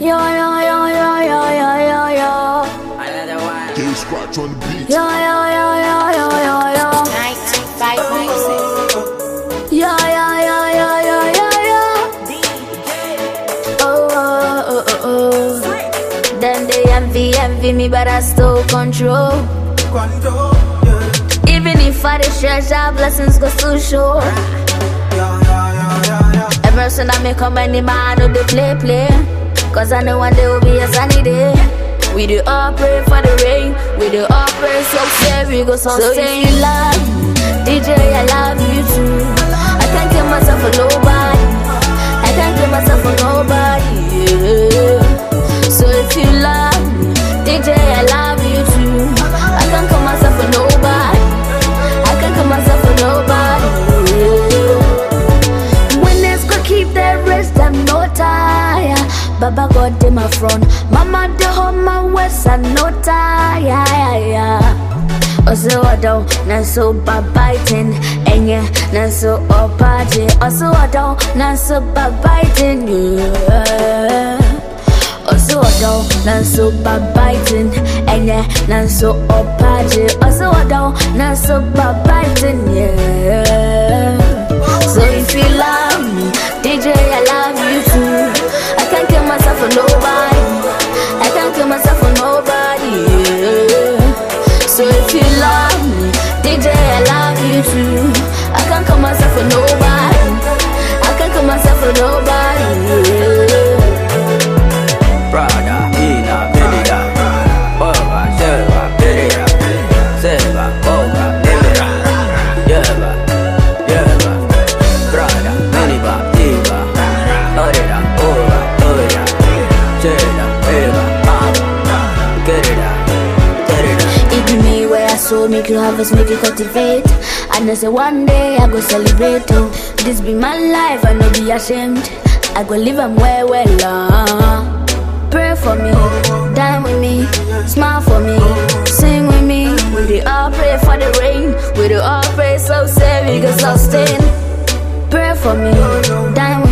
Yo, yo, yo, yo, yo, yo, yo, yo. Another one. King Scratch on the beat. Yo, yo, yo, yo, yo, yo, yo. 9596. Yo, yo, yo, yo, yo, yo, yo. Oh, oh, oh, oh, oh. Then they envy me, but I still control. Even if I dey share, blessings go still show. Every sin I make come any man who dey play. Cause I know one day will be a sunny day. We do all pray for the rain. We do all pray so say we go sustain. So if you love me, DJ, I love you too. I can't kill myself for nobody. I can't kill myself for nobody. Yeah. So if you love me, DJ, I love you too. I can't kill myself for nobody. I can't kill myself for nobody. Yeah. Winners go keep their rest, I'm no tire. Baba God in my front, Mama the home my west, I no tire. Also I don't, not so bad biting, and yeah, not so up party. Also I don't, not so bad biting, yeah. Also I don't, not so bad biting, and yeah, not so up party. Also I don't, not so bad biting, yeah. So if you love me, DJ, I love you too. I can't kill myself for nobody. I can't kill myself for nobody. Yeah. So if you love me, DJ, I love you too. I can't kill myself for nobody. I can't kill myself for nobody. Yeah. Prada, Ina, Belida, Boba, Sherba, Belida, Seba, Boba, Belida, Yerba, Yerba, Prada, Miniba, Diva, Orida, Ora, Orida, Jeda, Eva, Mama, get it out, get it out. It be me where I sow, make you harvest, make you cultivate. And I say one day I go celebrate. Oh, this be my life, I no be ashamed. I go live am well. Pray for me, dine with me, smile for me, sing with me. We do all pray for the rain. We do all pray so say we go sustain. Pray for me, dine